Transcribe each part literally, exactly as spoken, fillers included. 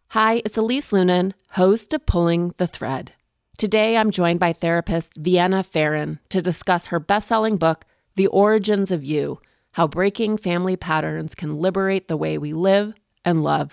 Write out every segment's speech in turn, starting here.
Hi, it's Elise Loehnen, host of Pulling the Thread. Today, I'm joined by therapist Vienna Pharaon to discuss her best-selling book, The Origins of You: How Breaking Family Patterns Can Liberate the Way We Live and Love.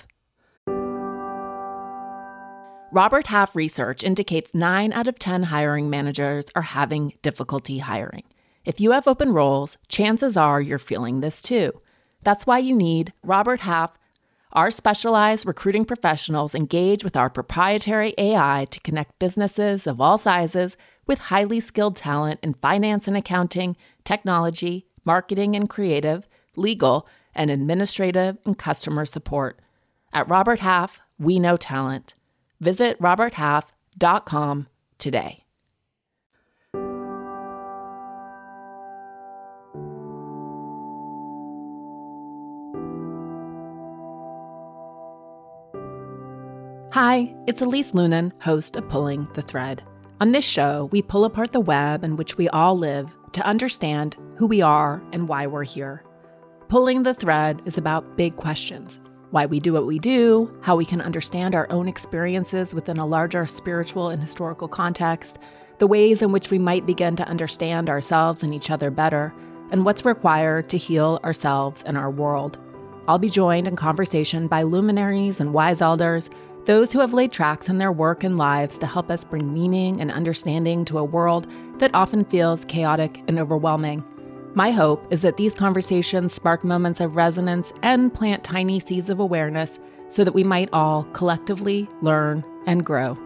Robert Half research indicates nine out of ten hiring managers are having difficulty hiring. If you have open roles, chances are you're feeling this too. That's why you need Robert Half. Our specialized recruiting professionals engage with our proprietary A I to connect businesses of all sizes with highly skilled talent in finance and accounting, technology, marketing and creative, legal, and administrative and customer support. At Robert Half, we know talent. Visit robert half dot com today. Hi, it's Elise Loehnen, host of Pulling the Thread. On this show, we pull apart the web in which we all live to understand who we are and why we're here. Pulling the Thread is about big questions: why we do what we do, how we can understand our own experiences within a larger spiritual and historical context, the ways in which we might begin to understand ourselves and each other better, and what's required to heal ourselves and our world. I'll be joined in conversation by luminaries and wise elders, those who have laid tracks in their work and lives to help us bring meaning and understanding to a world that often feels chaotic and overwhelming. My hope is that these conversations spark moments of resonance and plant tiny seeds of awareness so that we might all collectively learn and grow.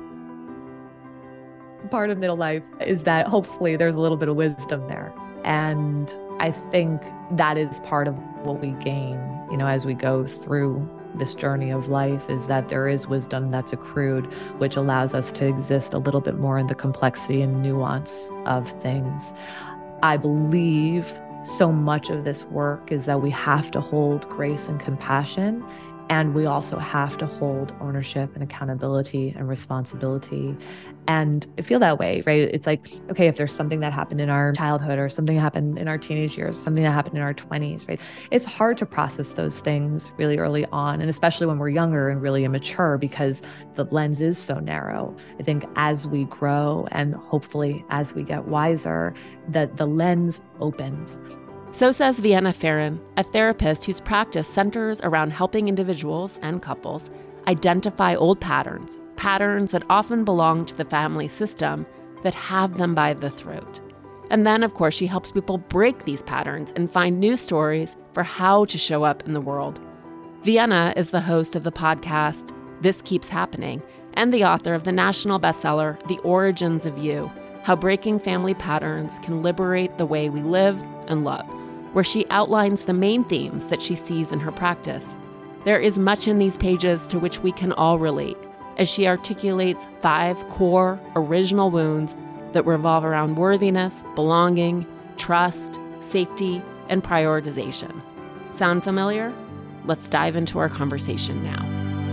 Part of middle life is that hopefully there's a little bit of wisdom there. And I think that is part of what we gain, you know, as we go through this journey of life, is that there is wisdom that's accrued, which allows us to exist a little bit more in the complexity and nuance of things. I believe so much of this work is that we have to hold grace and compassion, and we also have to hold ownership and accountability and responsibility. And I feel that way, right? It's like, okay, if there's something that happened in our childhood or something that happened in our teenage years, something that happened in our twenties, right? It's hard to process those things really early on, and especially when we're younger and really immature, because the lens is so narrow. I think as we grow and hopefully as we get wiser, that the lens opens. So says Vienna Pharaon, a therapist whose practice centers around helping individuals and couples identify old patterns, patterns that often belong to the family system that have them by the throat. And then, of course, she helps people break these patterns and find new stories for how to show up in the world. Vienna is the host of the podcast This Keeps Happening and the author of the national bestseller The Origins of You: How Breaking Family Patterns Can Liberate the Way We Live and Love, where she outlines the main themes that she sees in her practice. There is much in these pages to which we can all relate, as she articulates five core original wounds that revolve around worthiness, belonging, trust, safety, and prioritization. Sound familiar? Let's dive into our conversation now.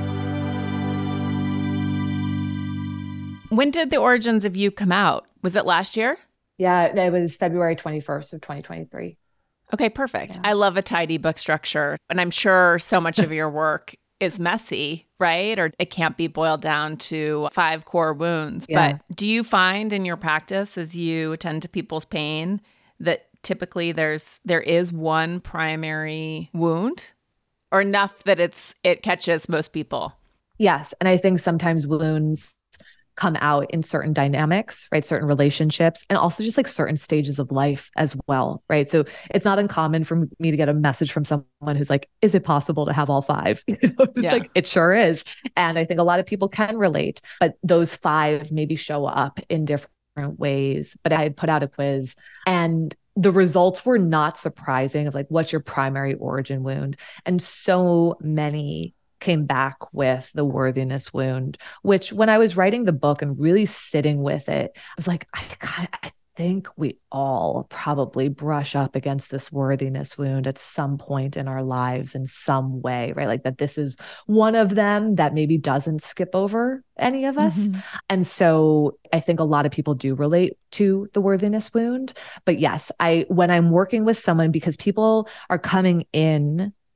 When did The Origins of You come out? Was it last year? Yeah, it was February twenty-first of twenty twenty-three. Okay, perfect. Yeah. I love a tidy book structure, and I'm sure so much of your work is messy, right? Or it can't be boiled down to five core wounds. Yeah. But do you find in your practice, as you attend to people's pain, that typically there's there is one primary wound, or enough that it's it catches most people? Yes, and I think sometimes wounds come out in certain dynamics, right? Certain relationships, and also just like certain stages of life as well, right? So it's not uncommon for me to get a message from someone who's like, is it possible to have all five? You know, it's Yeah. like, it sure is. And I think a lot of people can relate, but those five maybe show up in different ways. But I had put out a quiz, and the results were not surprising of like, what's your primary origin wound? And so many came back with the worthiness wound, which when I was writing the book and really sitting with it, I was like, I, kind of, I think we all probably brush up against this worthiness wound at some point in our lives in some way, right? Like that this is one of them that maybe doesn't skip over any of us. Mm-hmm. And so I think a lot of people do relate to the worthiness wound. But yes, I when I'm working with someone, because people are coming in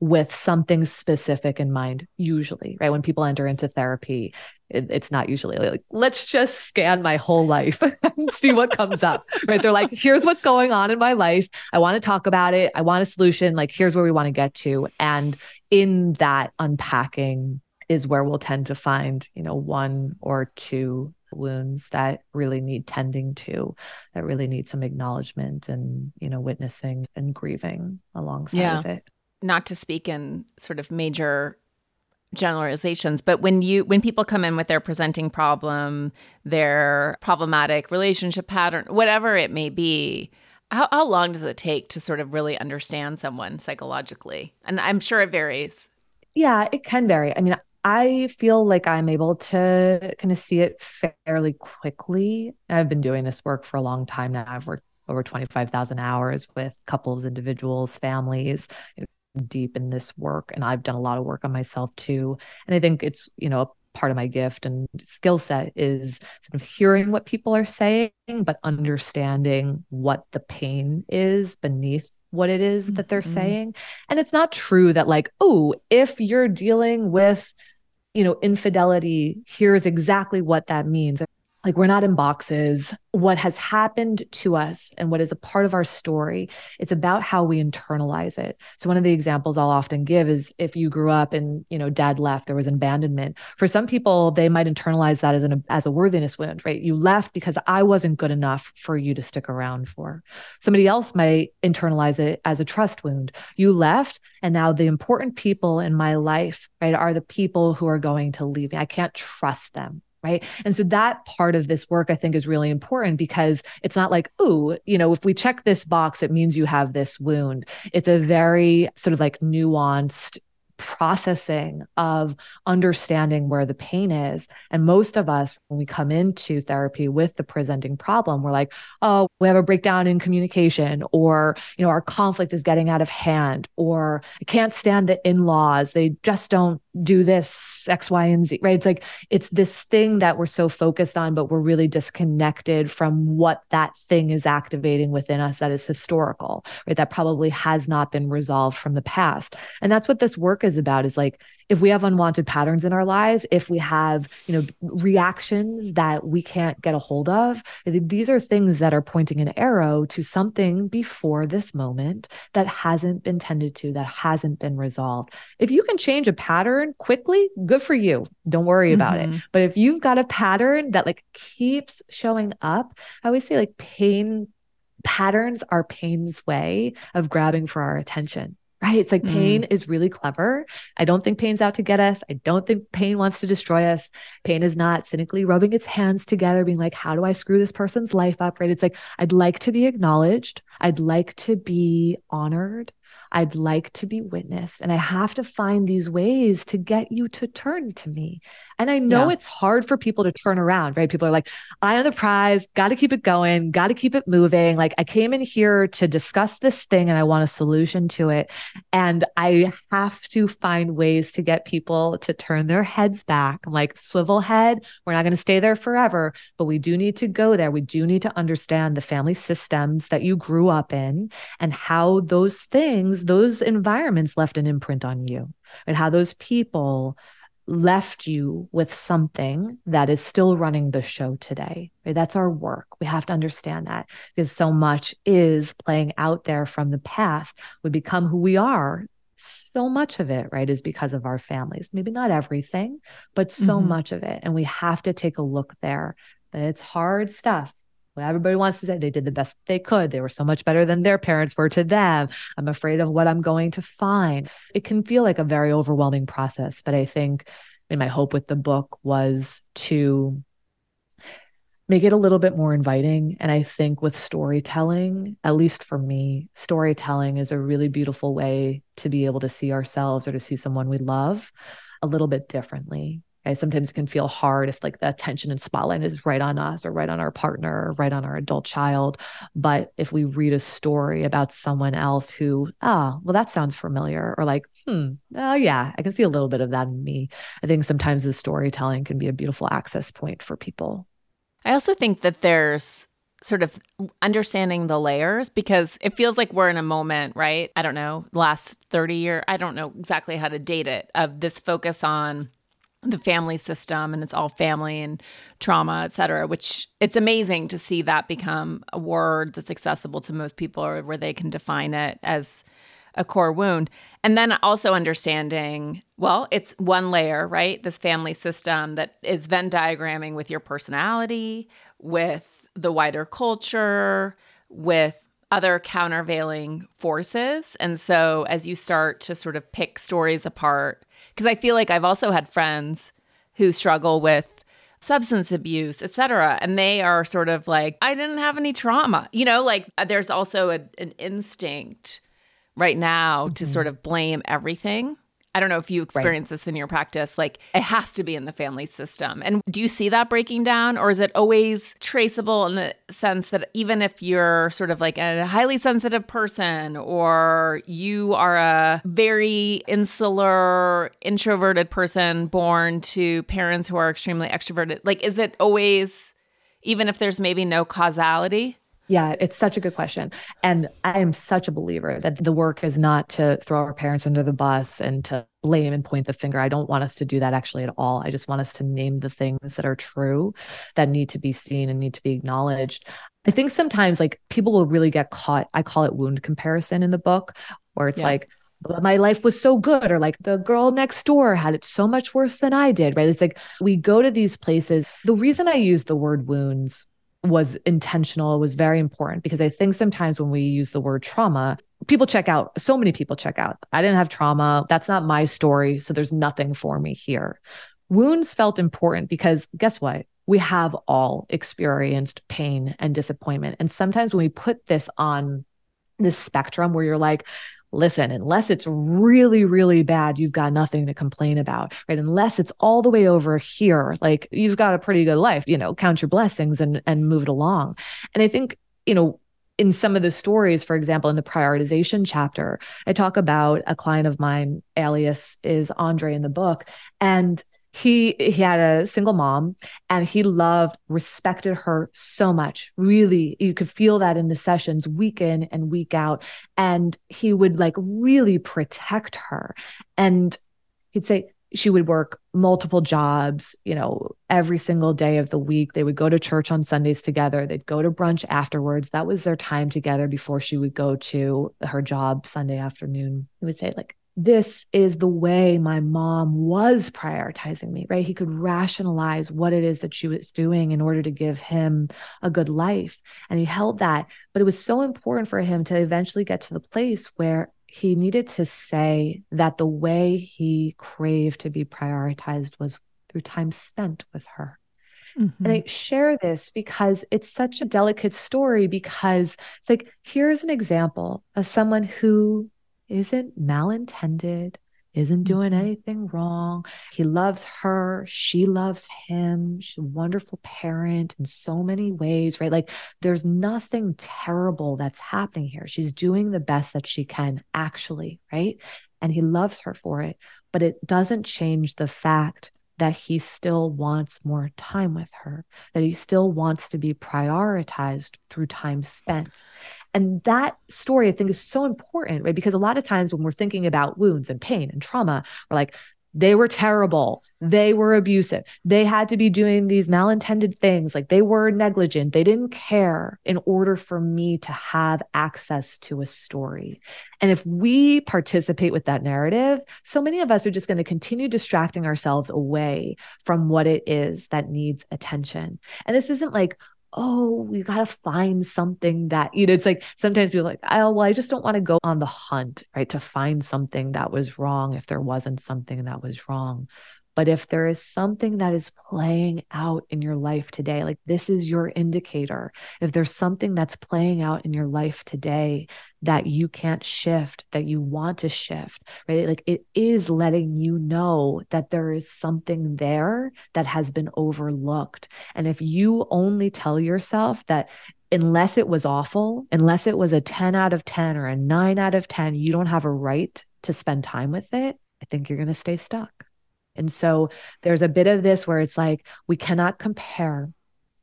with something specific in mind, usually, right? When people enter into therapy, it, it's not usually like, let's just scan my whole life and see what comes up, right? They're like, here's what's going on in my life. I want to talk about it. I want a solution. Like, here's where we want to get to. And in that unpacking is where we'll tend to find, you know, one or two wounds that really need tending to, that really need some acknowledgement and, you know, witnessing and grieving alongside yeah. of it. Not to speak in sort of major generalizations, but when you when people come in with their presenting problem, their problematic relationship pattern, whatever it may be, how, how long does it take to sort of really understand someone psychologically? And I'm sure it varies. Yeah, it can vary. I mean, I feel like I'm able to kind of see it fairly quickly. I've been doing this work for a long time now. I've worked over twenty-five thousand hours with couples, individuals, families, deep in this work. And I've done a lot of work on myself too. And I think it's, you know, part of my gift and skill set is sort of hearing what people are saying, but understanding what the pain is beneath what it is that they're mm-hmm. saying. And it's not true that like, oh, if you're dealing with, you know, infidelity, here's exactly what that means. Like, we're not in boxes. What has happened to us and what is a part of our story, it's about how we internalize it. So one of the examples I'll often give is if you grew up and, you know, dad left, there was abandonment. For some people, they might internalize that as an as a worthiness wound, right? You left because I wasn't good enough for you to stick around for. Somebody else might internalize it as a trust wound. You left, and now the important people in my life, right, are the people who are going to leave me. I can't trust them. Right. And so that part of this work, I think, is really important because it's not like, oh, you know, if we check this box, it means you have this wound. It's a very sort of like nuanced processing of understanding where the pain is. And most of us, when we come into therapy with the presenting problem, we're like, oh, we have a breakdown in communication, or, you know, our conflict is getting out of hand, or I can't stand the in-laws. They just don't do this X, Y, and Z, right? It's like, it's this thing that we're so focused on, but we're really disconnected from what that thing is activating within us that is historical, right? That probably has not been resolved from the past. And that's what this work is about, is like, if we have unwanted patterns in our lives, if we have, you know, reactions that we can't get a hold of, these are things that are pointing an arrow to something before this moment that hasn't been tended to, that hasn't been resolved. If you can change a pattern quickly, good for you. Don't worry mm-hmm. about it. But if you've got a pattern that like keeps showing up, I always say like pain patterns are pain's way of grabbing for our attention. Right? It's like pain mm. is really clever. I don't think pain's out to get us. I don't think pain wants to destroy us. Pain is not cynically rubbing its hands together, being like, how do I screw this person's life up? Right? It's like, I'd like to be acknowledged. I'd like to be honored. I'd like to be witnessed. And I have to find these ways to get you to turn to me. And I know yeah. it's hard for people to turn around, right? People are like, eye on the prize, got to keep it going, got to keep it moving. Like, I came in here to discuss this thing and I want a solution to it. And I have to find ways to get people to turn their heads back. I'm like, swivel head, we're not going to stay there forever, but we do need to go there. We do need to understand the family systems that you grew up in and how those things, those environments left an imprint on you, and how those people left you with something that is still running the show today. Right? That's our work. We have to understand that, because so much is playing out there from the past. We become who we are. So much of it, right, is because of our families. Maybe not everything, but so mm-hmm. much of it. And we have to take a look there. But it's hard stuff. Well, everybody wants to say they did the best they could. They were so much better than their parents were to them. I'm afraid of what I'm going to find. It can feel like a very overwhelming process. But I think, I mean, my hope with the book was to make it a little bit more inviting. And I think with storytelling, at least for me, storytelling is a really beautiful way to be able to see ourselves or to see someone we love a little bit differently. Okay, sometimes it can feel hard if like the attention and spotlight is right on us or right on our partner or right on our adult child. But if we read a story about someone else who, oh, well, that sounds familiar, or like, hmm, oh yeah, I can see a little bit of that in me. I think sometimes the storytelling can be a beautiful access point for people. I also think that there's sort of understanding the layers, because it feels like we're in a moment, right? I don't know, last thirty year, I don't know exactly how to date it, of this focus on the family system, and it's all family and trauma, et cetera, which it's amazing to see that become a word that's accessible to most people, or where they can define it as a core wound. And then also understanding, well, it's one layer, right? This family system that is Venn diagramming with your personality, with the wider culture, with other countervailing forces. And so as you start to sort of pick stories apart, because I feel like I've also had friends who struggle with substance abuse, et cetera, and they are sort of like, I didn't have any trauma. You know, like there's also a, an instinct right now mm-hmm. to sort of blame everything. I don't know if you experience right. this in your practice, like it has to be in the family system. And do you see that breaking down, or is it always traceable in the sense that even if you're sort of like a highly sensitive person, or you are a very insular, introverted person born to parents who are extremely extroverted, like is it always, even if there's maybe no causality? Yeah, it's such a good question. And I am such a believer that the work is not to throw our parents under the bus and to blame and point the finger. I don't want us to do that actually at all. I just want us to name the things that are true, that need to be seen and need to be acknowledged. I think sometimes like people will really get caught. I call it wound comparison in the book, where it's yeah. like, my life was so good, or like the girl next door had it so much worse than I did, right? It's like we go to these places. The reason I use the word wounds was intentional, was very important, because I think sometimes when we use the word trauma, people check out. So many people check out. I didn't have trauma. That's not my story. So there's nothing for me here. Wounds felt important because guess what? We have all experienced pain and disappointment. And sometimes when we put this on this spectrum where you're like, listen, unless it's really, really bad, you've got nothing to complain about, right? Unless it's all the way over here, like you've got a pretty good life, you know, count your blessings and, and move it along. And I think, you know, in some of the stories, for example, in the prioritization chapter, I talk about a client of mine, alias is Andre in the book, and He he had a single mom, and he loved, respected her so much. Really, you could feel that in the sessions week in and week out. And he would like really protect her. And he'd say she would work multiple jobs, you know, every single day of the week. They would go to church on Sundays together. They'd go to brunch afterwards. That was their time together before she would go to her job Sunday afternoon. He would say like, this is the way my mom was prioritizing me, right? He could rationalize what it is that she was doing in order to give him a good life. And he held that, but it was so important for him to eventually get to the place where he needed to say that the way he craved to be prioritized was through time spent with her. Mm-hmm. And I share this because it's such a delicate story, because it's like, here's an example of someone who isn't malintended, isn't doing anything wrong. He loves her. She loves him. She's a wonderful parent in so many ways, right? Like there's nothing terrible that's happening here. She's doing the best that she can actually, right? And he loves her for it, but it doesn't change the fact that he still wants more time with her, that he still wants to be prioritized through time spent. And that story, I think, is so important, right? Because a lot of times when we're thinking about wounds and pain and trauma, we're like, they were terrible. They were abusive. They had to be doing these malintended things. Like they were negligent. They didn't care in order for me to have access to a story. And if we participate with that narrative, so many of us are just going to continue distracting ourselves away from what it is that needs attention. And this isn't like, oh, we got to find something that, you know, it's like sometimes people are like, oh, well, I just don't want to go on the hunt, right, to find something that was wrong if there wasn't something that was wrong. But if there is something that is playing out in your life today, like this is your indicator. If there's something that's playing out in your life today that you can't shift, that you want to shift, right? Like it is letting you know that there is something there that has been overlooked. And if you only tell yourself that unless it was awful, unless it was a ten out of ten or a nine out of ten, you don't have a right to spend time with it, I think you're going to stay stuck. And so there's a bit of this where it's like, we cannot compare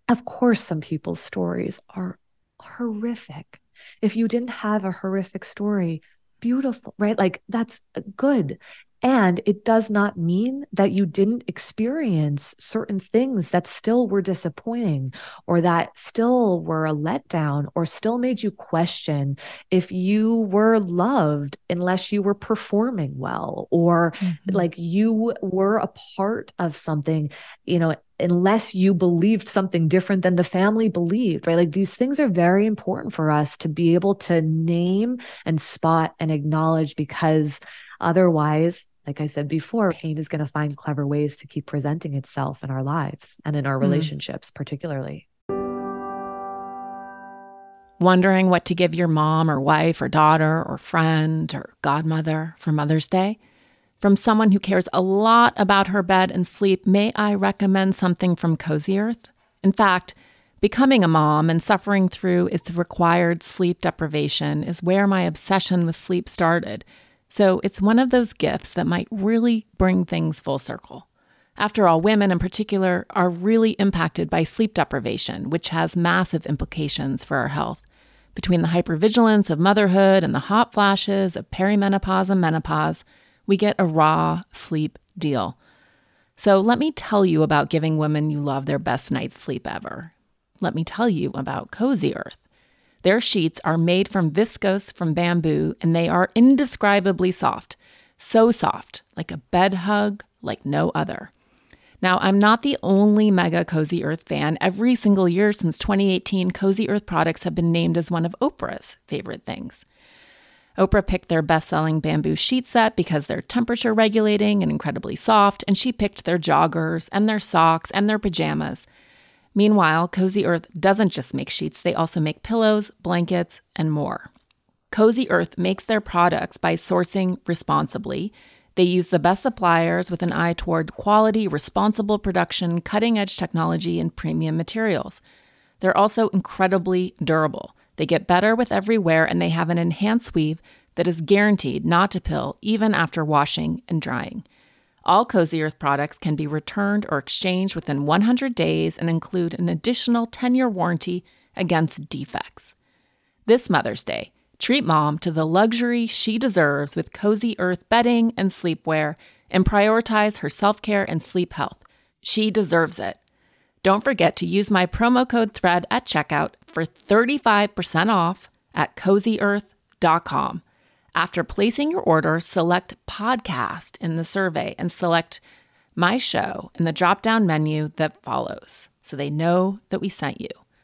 Of course, some people's stories are horrific. If you didn't have a horrific story, beautiful, right? Like that's good. And it does not mean that you didn't experience certain things that still were disappointing or that still were a letdown or still made you question if you were loved unless you were performing well or mm-hmm. like you were a part of something, you know, unless you believed something different than the family believed, right? Like these things are very important for us to be able to name and spot and acknowledge, because otherwise, like I said before, pain is going to find clever ways to keep presenting itself in our lives and in our mm. relationships, particularly. Wondering what to give your mom or wife or daughter or friend or godmother for Mother's Day? From someone who cares a lot about her bed and sleep, may I recommend something from Cozy Earth? In fact, becoming a mom and suffering through its required sleep deprivation is where my obsession with sleep started. So it's one of those gifts that might really bring things full circle. After all, women in particular are really impacted by sleep deprivation, which has massive implications for our health. Between the hypervigilance of motherhood and the hot flashes of perimenopause and menopause, we get a raw sleep deal. So let me tell you about giving women you love their best night's sleep ever. Let me tell you about Cozy Earth. Their sheets are made from viscose from bamboo, and they are indescribably soft. So soft, like a bed hug, like no other. Now, I'm not the only mega Cozy Earth fan. Every single year since twenty eighteen, Cozy Earth products have been named as one of Oprah's favorite things. Oprah picked their best-selling bamboo sheet set because they're temperature regulating and incredibly soft, and she picked their joggers and their socks and their pajamas. Meanwhile, Cozy Earth doesn't just make sheets, they also make pillows, blankets, and more. Cozy Earth makes their products by sourcing responsibly. They use the best suppliers with an eye toward quality, responsible production, cutting-edge technology, and premium materials. They're also incredibly durable. They get better with every wear, and they have an enhanced weave that is guaranteed not to pill even after washing and drying. All Cozy Earth products can be returned or exchanged within one hundred days and include an additional ten-year warranty against defects. This Mother's Day, treat mom to the luxury she deserves with Cozy Earth bedding and sleepwear and prioritize her self-care and sleep health. She deserves it. Don't forget to use my promo code THREAD at checkout for thirty-five percent off at cozy earth dot com. After placing your order, select podcast in the survey and select my show in the drop-down menu that follows so they know that we sent you.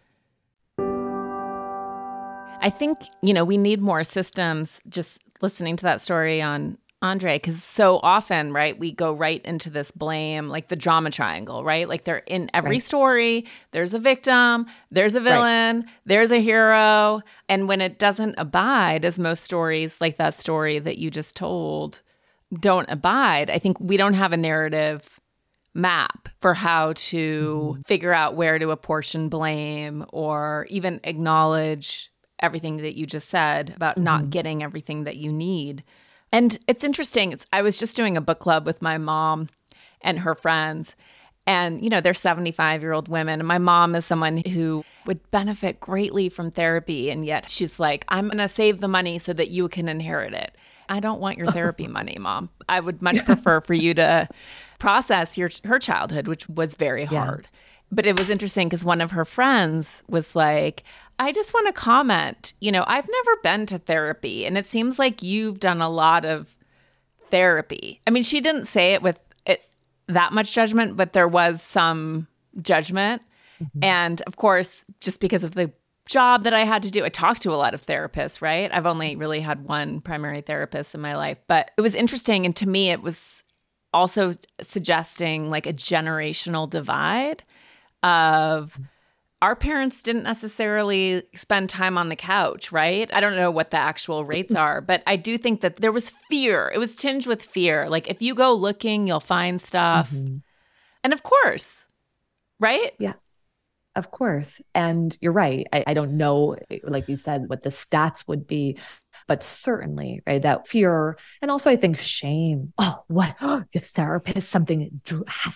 I think, you know, we need more systems just listening to that story on Andre, because so often, right, we go right into this blame, like the drama triangle, right? Like they're in every right. story, there's a victim, there's a villain, right. there's a hero. And when it doesn't abide, as most stories like that story that you just told don't abide, I think we don't have a narrative map for how to mm-hmm. figure out where to apportion blame or even acknowledge everything that you just said about mm-hmm. not getting everything that you need. And it's interesting. It's, I was just doing a book club with my mom and her friends. And, you know, they're seventy-five-year-old women. And my mom is someone who would benefit greatly from therapy. And yet she's like, I'm going to save the money so that you can inherit it. I don't want your therapy money, Mom. I would much prefer for you to process your her childhood, which was very hard. Yeah. But it was interesting because one of her friends was like, I just want to comment, you know, I've never been to therapy, and it seems like you've done a lot of therapy. I mean, she didn't say it with it, that much judgment, but there was some judgment. Mm-hmm. And of course, just because of the job that I had to do, I talked to a lot of therapists, right? I've only really had one primary therapist in my life, but it was interesting. And to me, it was also suggesting like a generational divide of our parents didn't necessarily spend time on the couch, right? I don't know what the actual rates are, but I do think that there was fear. It was tinged with fear. Like if you go looking, you'll find stuff. Mm-hmm. And of course, right? Yeah, of course. And you're right. I, I don't know, like you said, what the stats would be, but certainly, right, that fear. And also I think shame. Oh, what? Oh, the therapist, something has to be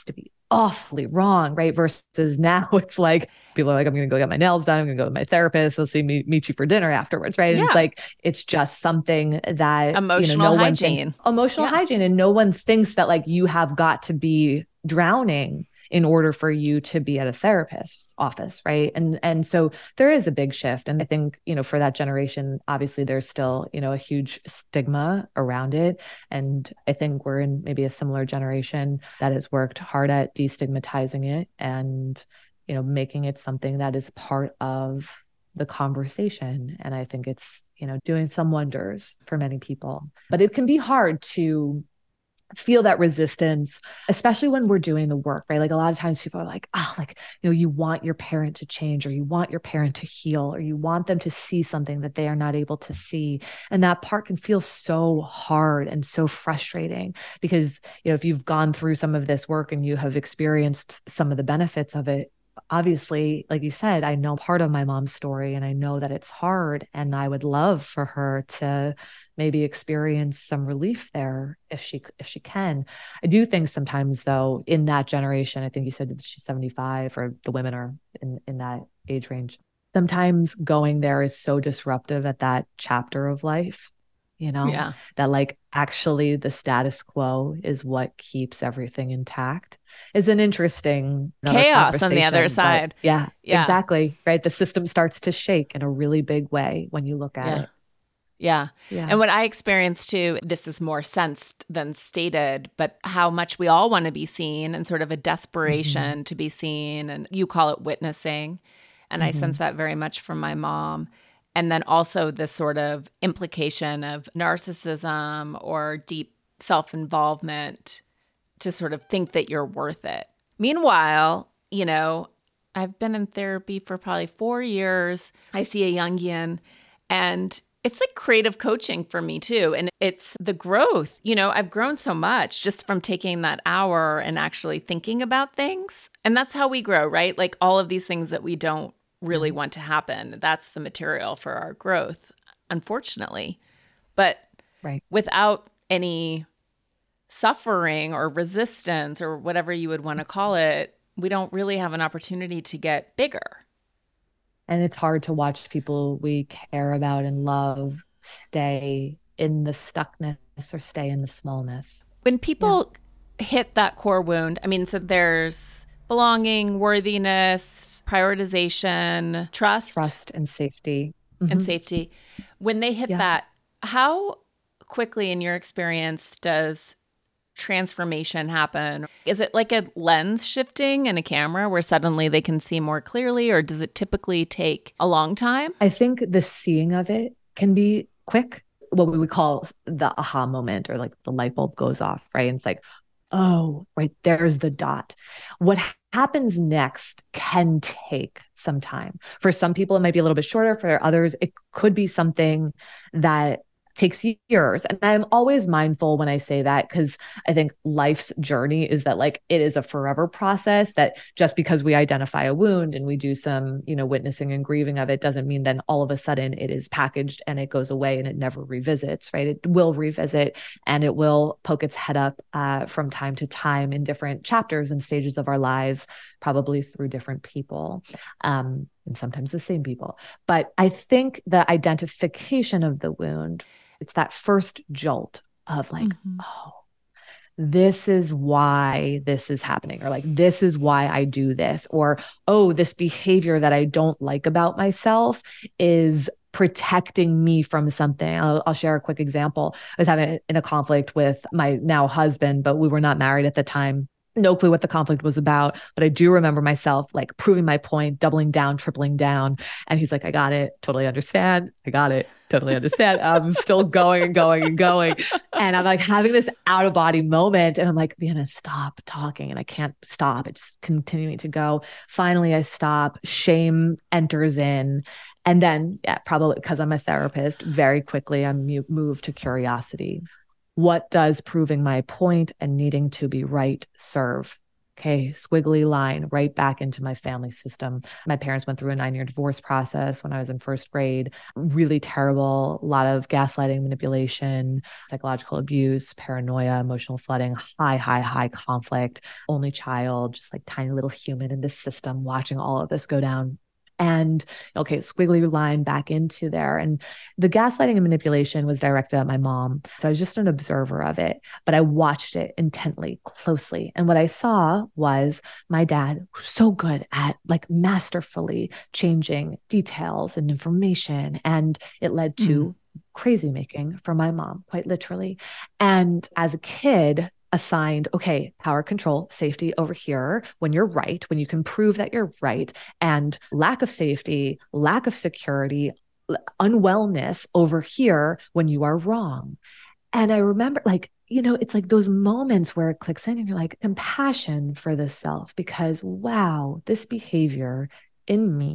awfully wrong, right? Versus now it's like, people are like, I'm going to go get my nails done. I'm going to go to my therapist. I'll see me, meet you for dinner afterwards, right? And Yeah. it's like, it's just something that, Emotional you know, no hygiene. one thinks, emotional Yeah. hygiene. And no one thinks that like you have got to be drowning in order for you to be at a therapist's office, right? And and so there is a big shift. And I think, you know, for that generation, obviously there's still, you know, a huge stigma around it. And I think we're in maybe a similar generation that has worked hard at destigmatizing it and, you know, making it something that is part of the conversation. And I think it's, you know, doing some wonders for many people. But it can be hard to feel that resistance, especially when we're doing the work, right? Like a lot of times people are like, oh, like, you know, you want your parent to change, or you want your parent to heal, or you want them to see something that they are not able to see. And that part can feel so hard and so frustrating because, you know, if you've gone through some of this work and you have experienced some of the benefits of it, obviously, like you said, I know part of my mom's story and I know that it's hard, and I would love for her to maybe experience some relief there if she if she can. I do think sometimes though, in that generation, I think you said that she's seventy-five, or the women are in, in that age range. Sometimes going there is so disruptive at that chapter of life, you know, Yeah. that like actually the status quo is what keeps everything intact. Is an interesting chaos on the other side. Yeah, yeah, exactly. Right. The system starts to shake in a really big way when you look at yeah. it. Yeah. Yeah. And what I experienced too, this is more sensed than stated, but how much we all want to be seen and sort of a desperation mm-hmm. to be seen. And you call it witnessing. And mm-hmm. I sense that very much from my mom. And then also this sort of implication of narcissism or deep self-involvement to sort of think that you're worth it. Meanwhile, you know, I've been in therapy for probably four years. I see a Jungian, and it's like creative coaching for me too. And it's the growth. You know, I've grown so much just from taking that hour and actually thinking about things. And that's how we grow, right? Like all of these things that we don't really mm-hmm. want to happen. That's the material for our growth, unfortunately. But right. without any suffering or resistance or whatever you would want to call it, we don't really have an opportunity to get bigger. And it's hard to watch people we care about and love stay in the stuckness or stay in the smallness. When people yeah. hit that core wound, I mean, so there's belonging, worthiness, prioritization, trust. Trust and safety. Mm-hmm. And safety. When they hit yeah. that, how quickly in your experience does transformation happen? Is it like a lens shifting in a camera where suddenly they can see more clearly, or does it typically take a long time? I think the seeing of it can be quick, what we would call the aha moment, or like the light bulb goes off, right? And it's like, oh, right, there's the dot. What happens next can take some time. For some people, it might be a little bit shorter. For others, it could be something that takes years. And I'm always mindful when I say that, because I think life's journey is that like it is a forever process, that just because we identify a wound and we do some, you know, witnessing and grieving of it doesn't mean then all of a sudden it is packaged and it goes away and it never revisits, right? It will revisit and it will poke its head up uh, from time to time in different chapters and stages of our lives, probably through different people. Um, and sometimes the same people. But I think the identification of the wound, it's that first jolt of like, mm-hmm. oh, this is why this is happening, or like, this is why I do this, or, oh, this behavior that I don't like about myself is protecting me from something. I'll, I'll share a quick example. I was having in a conflict with my now husband, but we were not married at the time. No clue what the conflict was about, but I do remember myself like proving my point, doubling down, tripling down. And he's like, I got it. Totally understand. I got it. Totally understand. I'm still going and going and going. And I'm like having this out of body moment. And I'm like, Vienna, stop talking. And I can't stop. It's continuing to go. Finally, I stop. Shame enters in. And then, yeah, probably because I'm a therapist, very quickly I'm moved to curiosity. What does proving my point and needing to be right serve? Okay, squiggly line right back into my family system. My parents went through a nine-year divorce process when I was in first grade. Really terrible, a lot of gaslighting, manipulation, psychological abuse, paranoia, emotional flooding, high, high, high conflict. Only child, just like tiny little human in this system, watching all of this go down. And okay, squiggly line back into there. And the gaslighting and manipulation was directed at my mom. So I was just an observer of it, but I watched it intently, closely. And what I saw was my dad, so good at like masterfully changing details and information. And it led to mm. crazy making for my mom, quite literally. And as a kid, assigned, okay, power, control, safety over here when you're right, when you can prove that you're right, and lack of safety, lack of security, unwellness over here when you are wrong. And I remember like, you know, it's like those moments where it clicks in and you're like, compassion for the self, because wow, this behavior in me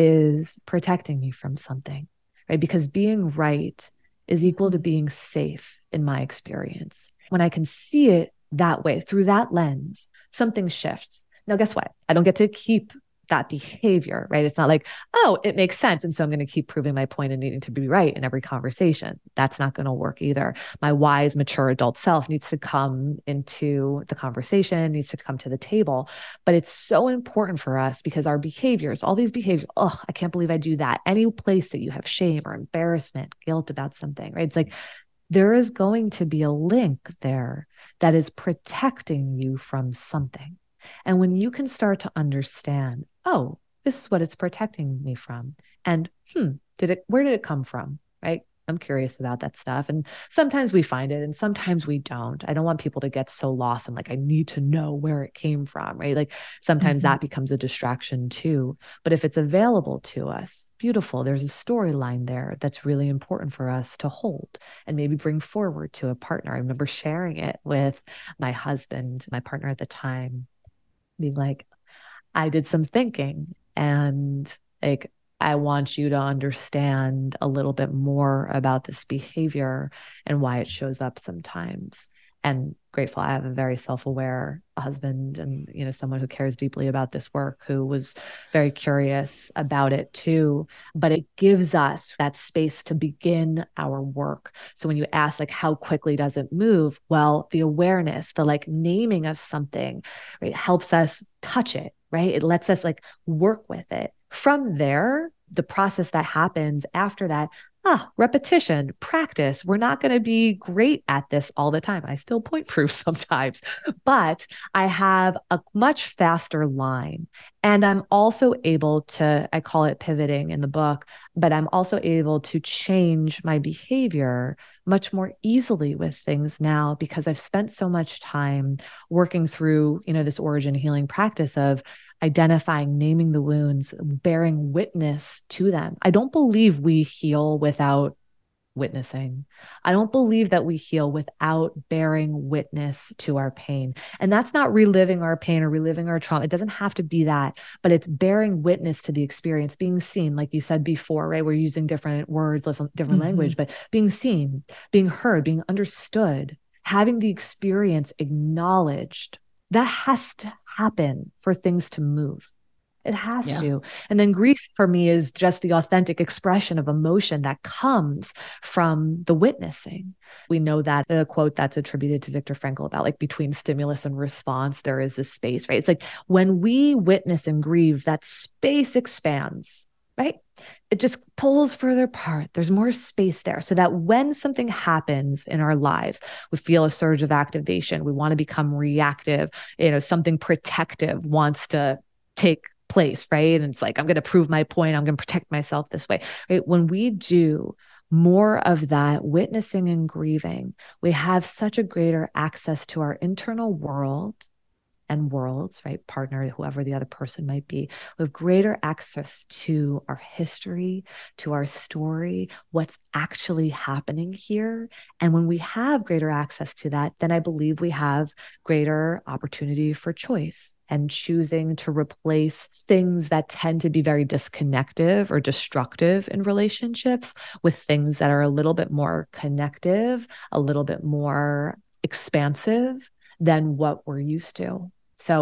is protecting me from something, right? Because being right is equal to being safe in my experience. When I can see it that way, through that lens, something shifts. Now, guess what? I don't get to keep that behavior, right? It's not like, oh, it makes sense. And so I'm going to keep proving my point and needing to be right in every conversation. That's not going to work either. My wise, mature adult self needs to come into the conversation, needs to come to the table. But it's so important for us because our behaviors, all these behaviors, oh, I can't believe I do that. Any place that you have shame or embarrassment, guilt about something, right? It's like, there is going to be a link there that is protecting you from something. And when you can start to understand, oh, this is what it's protecting me from. And hmm, did it, where did it come from? Right? I'm curious about that stuff. And sometimes we find it and sometimes we don't. I don't want people to get so lost and like, I need to know where it came from, right? Like sometimes mm-hmm. that becomes a distraction too. But if it's available to us, beautiful. There's a storyline there that's really important for us to hold and maybe bring forward to a partner. I remember sharing it with my husband, my partner at the time, being like, I did some thinking and like, I want you to understand a little bit more about this behavior and why it shows up sometimes. And grateful I have a very self-aware husband and, you know, someone who cares deeply about this work, who was very curious about it too. But it gives us that space to begin our work. So when you ask like, how quickly does it move? Well, the awareness, the like naming of something, right, helps us touch it, right? It lets us like work with it. From there, the process that happens after that, ah, repetition, practice. We're not going to be great at this all the time. I still point proof sometimes, but I have a much faster line. And I'm also able to, I call it pivoting in the book, but I'm also able to change my behavior much more easily with things now because I've spent so much time working through, you know, this origin healing practice of identifying, naming the wounds, bearing witness to them. I don't believe we heal without witnessing. I don't believe that we heal without bearing witness to our pain. And that's not reliving our pain or reliving our trauma. It doesn't have to be that, but it's bearing witness to the experience, being seen, like you said before, right? We're using different words, different mm-hmm. language, but being seen, being heard, being understood, having the experience acknowledged. That has to happen for things to move. It has yeah. to. And then grief for me is just the authentic expression of emotion that comes from the witnessing. We know that the quote that's attributed to Viktor Frankl about like between stimulus and response, there is this space, right? It's like when we witness and grieve, that space expands, right? It just pulls further apart. There's more space there so that when something happens in our lives, we feel a surge of activation. We want to become reactive. You know, something protective wants to take place, right? And it's like, I'm going to prove my point. I'm going to protect myself this way, right? When we do more of that witnessing and grieving, we have such a greater access to our internal world and worlds, right? Partner, whoever the other person might be. We have greater access to our history, to our story, what's actually happening here. And when we have greater access to that, then I believe we have greater opportunity for choice and choosing to replace things that tend to be very disconnective or destructive in relationships with things that are a little bit more connective, a little bit more expansive than what we're used to. So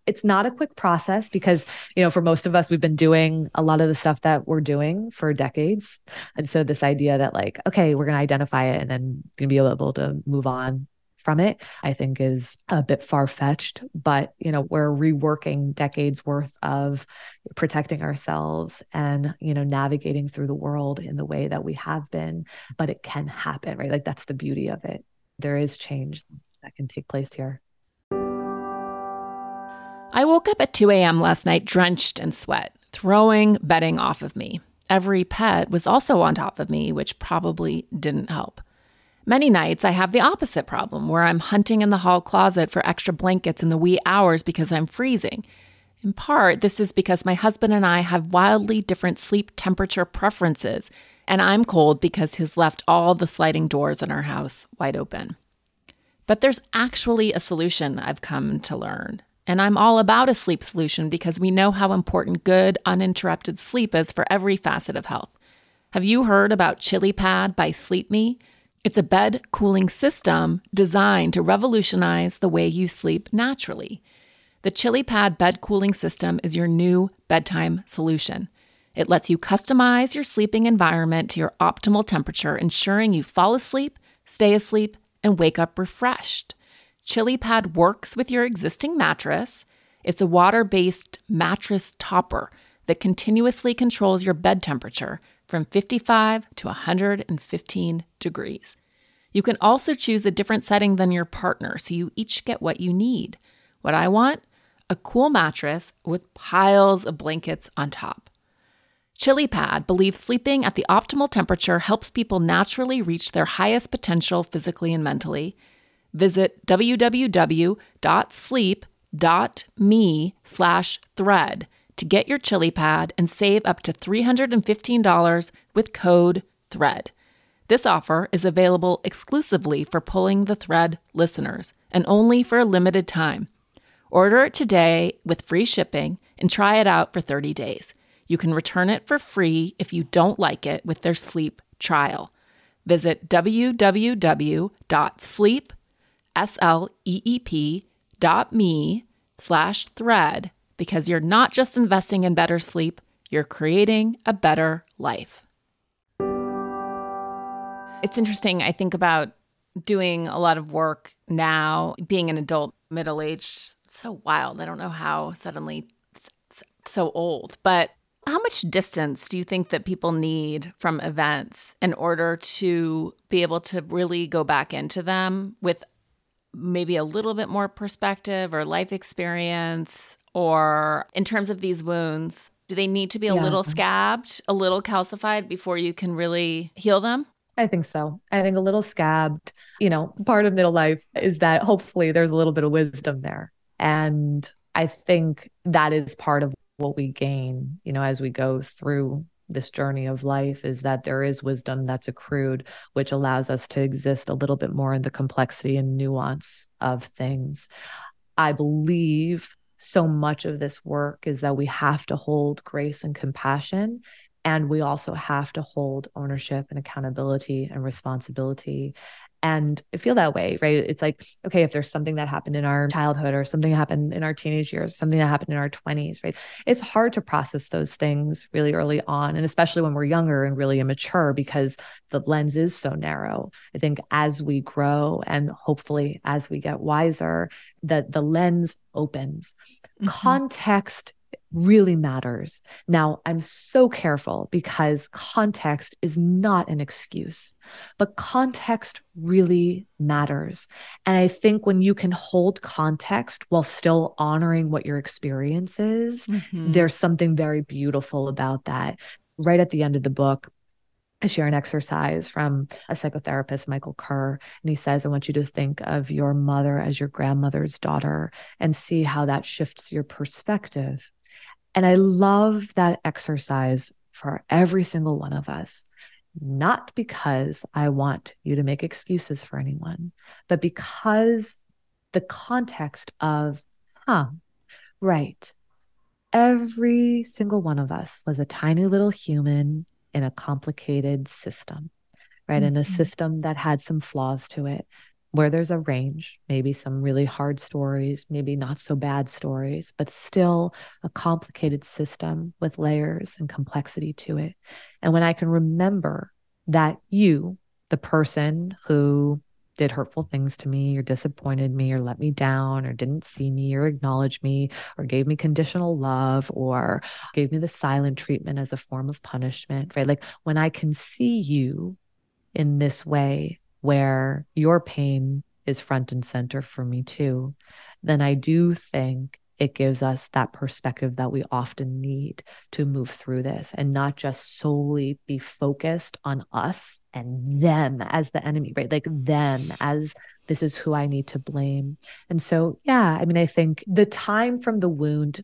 It's not a quick process because, you know, for most of us, we've been doing a lot of the stuff that we're doing for decades. And so this idea that like, okay, we're going to identify it and then going to be able to move on from it, I think is a bit far-fetched, but, you know, we're reworking decades worth of protecting ourselves and, you know, navigating through the world in the way that we have been, but it can happen, right? Like that's the beauty of it. There is change that can take place here. I woke up at two a.m. last night drenched in sweat, throwing bedding off of me. Every pet was also on top of me, which probably didn't help. Many nights I have the opposite problem, where I'm hunting in the hall closet for extra blankets in the wee hours because I'm freezing. In part, this is because my husband and I have wildly different sleep temperature preferences, and I'm cold because he's left all the sliding doors in our house wide open. But there's actually a solution I've come to learn. And I'm all about a sleep solution because we know how important good, uninterrupted sleep is for every facet of health. Have you heard about ChiliPad by Sleep Me? It's a bed cooling system designed to revolutionize the way you sleep naturally. The ChiliPad bed cooling system is your new bedtime solution. It lets you customize your sleeping environment to your optimal temperature, ensuring you fall asleep, stay asleep, and wake up refreshed. ChiliPad works with your existing mattress. It's a water-based mattress topper that continuously controls your bed temperature from fifty-five to one hundred fifteen degrees. You can also choose a different setting than your partner, so you each get what you need. What I want? A cool mattress with piles of blankets on top. ChiliPad believes sleeping at the optimal temperature helps people naturally reach their highest potential physically and mentally. Visit www.sleep.me slash thread to get your ChiliPad and save up to three hundred fifteen dollars with code THREAD. This offer is available exclusively for Pulling the Thread listeners and only for a limited time. Order it today with free shipping and try it out for thirty days. You can return it for free if you don't like it with their sleep trial. Visit www.sleep.me S-L-E-E-P dot me slash thread because you're not just investing in better sleep, you're creating a better life. It's interesting. I think about doing a lot of work now, being an adult, middle-aged. It's so wild. I don't know how suddenly so old, but how much distance do you think that people need from events in order to be able to really go back into them with maybe a little bit more perspective or life experience? Or in terms of these wounds, do they need to be a yeah. little scabbed, a little calcified before you can really heal them? I think so. I think a little scabbed, you know, part of middle life is that hopefully there's a little bit of wisdom there. And I think that is part of what we gain, you know, as we go through this journey of life, is that there is wisdom that's accrued, which allows us to exist a little bit more in the complexity and nuance of things. I believe so much of this work is that we have to hold grace and compassion, and we also have to hold ownership and accountability and responsibility. And I feel that way, right? It's like, okay, if there's something that happened in our childhood or something that happened in our teenage years, something that happened in our twenties, right? It's hard to process those things really early on. And especially when we're younger and really immature, because the lens is so narrow. I think as we grow and hopefully as we get wiser, that the lens opens. Mm-hmm. Context really matters. Now, I'm so careful because context is not an excuse, but context really matters. And I think when you can hold context while still honoring what your experience is, mm-hmm. there's something very beautiful about that. Right at the end of the book, I share an exercise from a psychotherapist, Michael Kerr, and he says, I want you to think of your mother as your grandmother's daughter and see how that shifts your perspective. And I love that exercise for every single one of us, not because I want you to make excuses for anyone, but because the context of, huh, right, every single one of us was a tiny little human in a complicated system, right? Mm-hmm. In a system that had some flaws to it. where there's a range, maybe some really hard stories, maybe not so bad stories, but still a complicated system with layers and complexity to it. And when I can remember that you, the person who did hurtful things to me or disappointed me or let me down or didn't see me or acknowledge me or gave me conditional love or gave me the silent treatment as a form of punishment, right? Like when I can see you in this way where your pain is front and center for me too, then I do think it gives us that perspective that we often need to move through this and not just solely be focused on us and them as the enemy, right? Like them as this is who I need to blame. And so, yeah, I mean, I think the time from the wound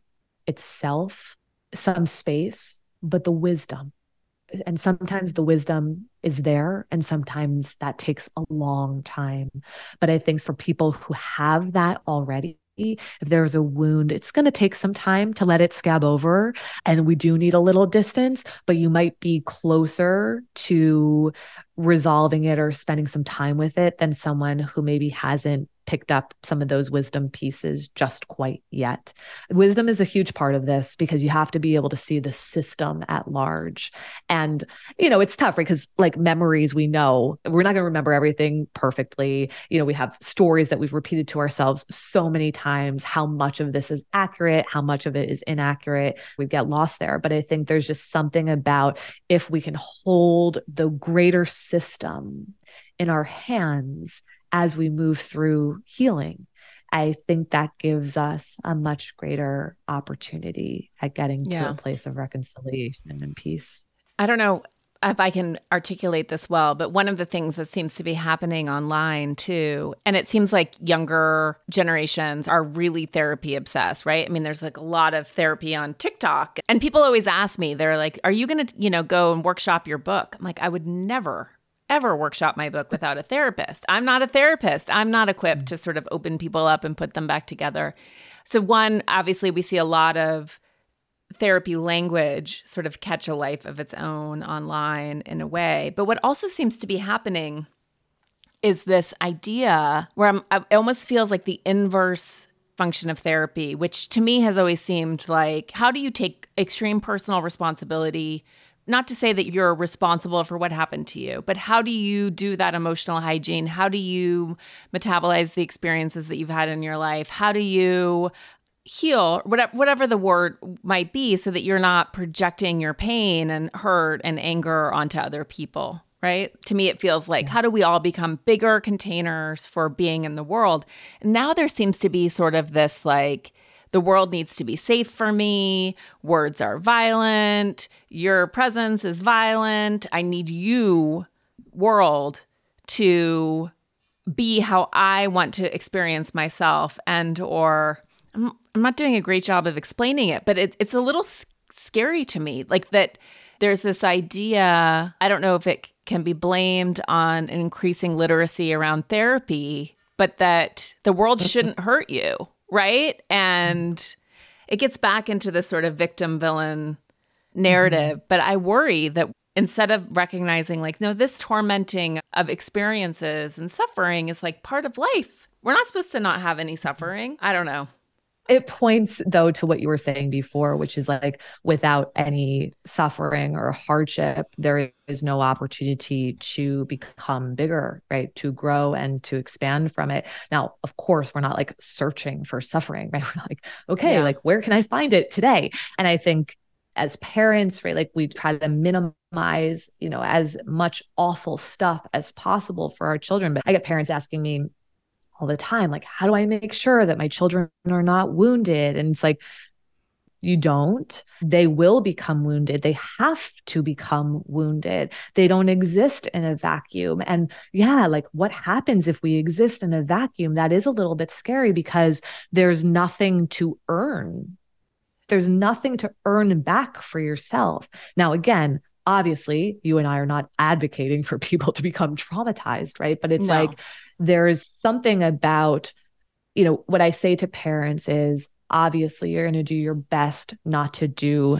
itself, some space, but the wisdom. And sometimes the wisdom is there, and sometimes that takes a long time. But I think for people who have that already, if there's a wound, it's going to take some time to let it scab over. And we do need a little distance, but you might be closer to resolving it or spending some time with it than someone who maybe hasn't picked up some of those wisdom pieces just quite yet. Wisdom is a huge part of this because you have to be able to see the system at large. And, you know, it's tough, right? Because like memories, we know we're not going to remember everything perfectly. You know, we have stories that we've repeated to ourselves so many times. How much of this is accurate? How much of it is inaccurate? We get lost there. But I think there's just something about if we can hold the greater system in our hands as we move through healing, I think that gives us a much greater opportunity at getting yeah. to a place of reconciliation and peace. I don't know if I can articulate this well, but one of the things that seems to be happening online too, and it seems like younger generations are really therapy obsessed, right? I mean, there's like a lot of therapy on TikTok, and people always ask me, they're like, are you going to, you know, go and workshop your book? I'm like, I would never ever workshop my book without a therapist. I'm not a therapist. I'm not equipped to sort of open people up and put them back together. So one, obviously we see a lot of therapy language sort of catch a life of its own online in a way. But what also seems to be happening is this idea where I'm, it almost feels like the inverse function of therapy, which to me has always seemed like, how do you take extreme personal responsibility? Not to say that you're responsible for what happened to you, but how do you do that emotional hygiene? How do you metabolize the experiences that you've had in your life? How do you heal, whatever, whatever the word might be, so that you're not projecting your pain and hurt and anger onto other people, right? To me, it feels like, how do we all become bigger containers for being in the world? And now there seems to be sort of this like, the world needs to be safe for me. Words are violent. Your presence is violent. I need you, world, to be how I want to experience myself. And or I'm, I'm not doing a great job of explaining it, but it, it's a little s- scary to me. Like that there's this idea, I don't know if it can be blamed on an increasing literacy around therapy, but that the world shouldn't hurt you. Right. And it gets back into this sort of victim villain narrative. Mm-hmm. But I worry that instead of recognizing like, no, this tormenting of experiences and suffering is like part of life. We're not supposed to not have any suffering. I don't know. It points, though, to what you were saying before, which is like without any suffering or hardship, there is no opportunity to become bigger, right? To grow and to expand from it. Now, of course, we're not like searching for suffering, right? We're like, okay, yeah. like where can I find it today? And I think as parents, right, like we try to minimize, you know, as much awful stuff as possible for our children. But I get parents asking me all the time, like, how do I make sure that my children are not wounded? And it's like, you don't. They will become wounded. They have to become wounded. They don't exist in a vacuum. And yeah, like what happens if we exist in a vacuum? That is a little bit scary because there's nothing to earn. There's nothing to earn back for yourself. Now, again, obviously, you and I are not advocating for people to become traumatized, right? But it's no. like, there is something about, you know, what I say to parents is, obviously, you're going to do your best not to do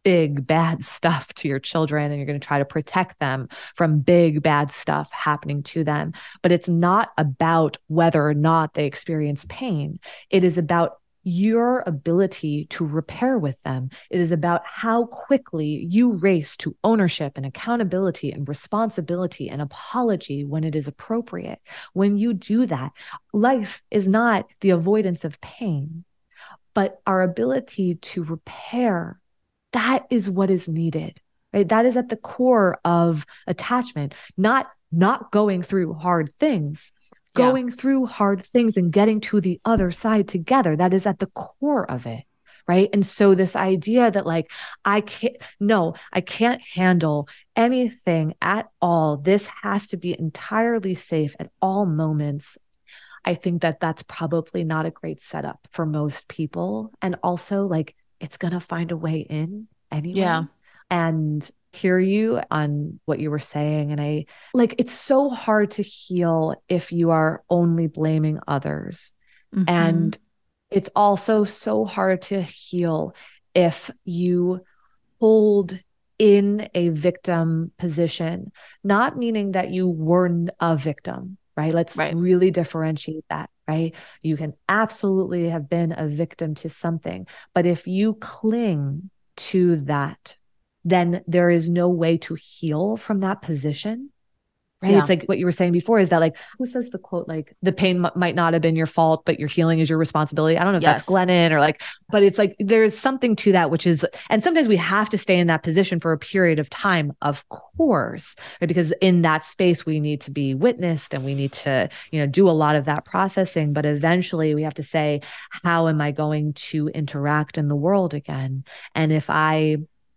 big bad stuff to your children and you're going to try to protect them from big bad stuff happening to them. But it's not about whether or not they experience pain. It is about your ability to repair with them. It is about how quickly you race to ownership and accountability and responsibility and apology when it is appropriate. When you do that, life is not the avoidance of pain, but our ability to repair. That is what is needed, right? That is at the core of attachment, not not going through hard things, Yeah. going through hard things and getting to the other side together. That is at the core of it, right? And so this idea that like, I can't, no, I can't handle anything at all. This has to be entirely safe at all moments. I think that that's probably not a great setup for most people. And also like, it's going to find a way in anyway. Yeah. And hear you on what you were saying. And I like, it's so hard to heal if you are only blaming others. Mm-hmm. And it's also so hard to heal if you hold in a victim position, not meaning that you weren't a victim, right? Let's Right. really differentiate that. Right? You can absolutely have been a victim to something, but if you cling to that, then there is no way to heal from that position. Right. Yeah. It's like what you were saying before is that like, who says the quote, like the pain m- might not have been your fault, but your healing is your responsibility. I don't know if Yes. that's Glennon or like, but it's like, there's something to that, which is, and sometimes we have to stay in that position for a period of time, of course, right? Because in that space, we need to be witnessed and we need to, you know, do a lot of that processing, but eventually we have to say, how am I going to interact in the world again? And if I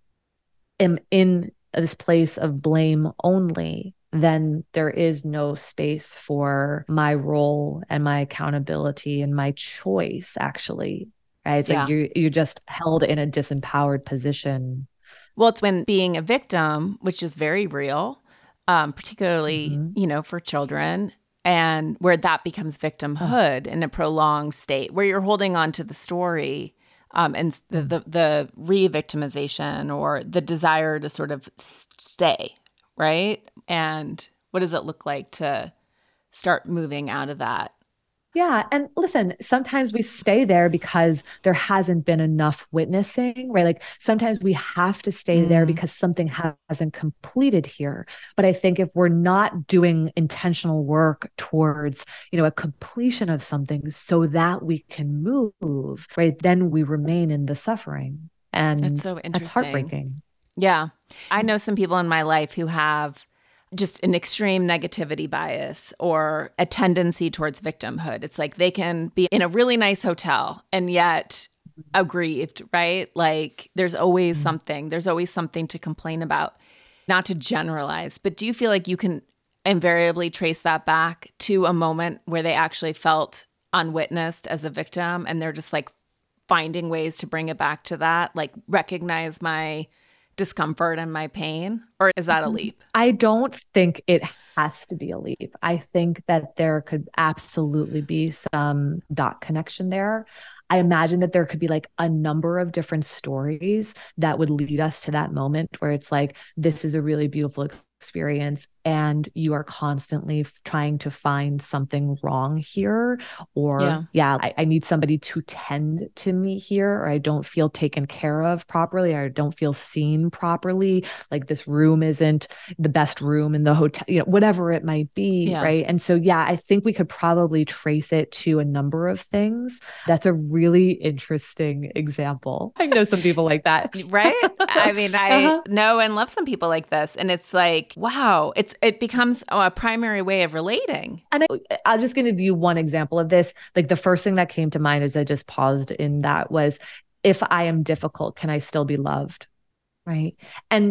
am in this place of blame only, then there is no space for my role and my accountability and my choice, actually. Right? It's Yeah. like you you're just held in a disempowered position. Well, it's when being a victim, which is very real, um, particularly, Mhm. you know, for children, and where that becomes victimhood in a prolonged state, where you're holding on to the story um, and the, the, the re-victimization or the desire to sort of stay, right? And what does it look like to start moving out of that? Yeah. And listen, sometimes we stay there because there hasn't been enough witnessing, right? Like sometimes we have to stay there Mm. because something hasn't completed here. But I think if we're not doing intentional work towards, you know, a completion of something so that we can move, right, then we remain in the suffering. And That's so that's interesting. heartbreaking. Yeah. I know some people in my life who have just an extreme negativity bias or a tendency towards victimhood. It's like they can be in a really nice hotel and yet aggrieved, right? Like there's always Mm. something, there's always something to complain about. Not to generalize, but do you feel like you can invariably trace that back to a moment where they actually felt unwitnessed as a victim and they're just like finding ways to bring it back to that, like recognize my discomfort and my pain? Or is that a leap? I don't think it has to be a leap. I think that there could absolutely be some dot connection there. I imagine that there could be like a number of different stories that would lead us to that moment where it's like, this is a really beautiful experience and you are constantly f- trying to find something wrong here, or Yeah. yeah, I, I need somebody to tend to me here, or I don't feel taken care of properly, or I don't feel seen properly, like this room isn't the best room in the hotel, you know, whatever it might be. Yeah. Right. And so yeah, I think we could probably trace it to a number of things. That's a really interesting example. I know some people like that. Right? I mean, I Uh-huh. know and love some people like this. And it's like, wow, it's it becomes a primary way of relating. And I, I'm just going to give you one example of this. Like the first thing that came to mind as I just paused in that was, if I am difficult, can I still be loved? Right. And